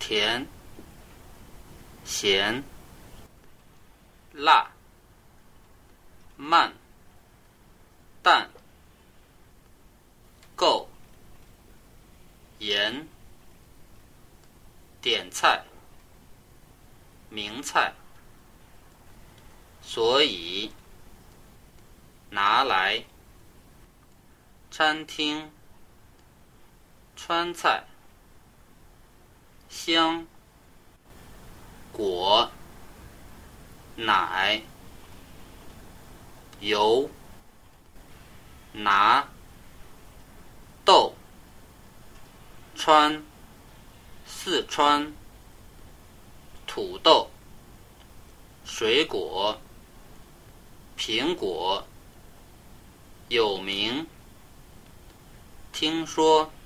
甜、咸、辣、慢、淡、够、盐、点菜、名菜、所以、拿来、餐厅、川菜、香、果、奶、油、拿、豆、川、四川、土豆、水果、苹果、有名、听说、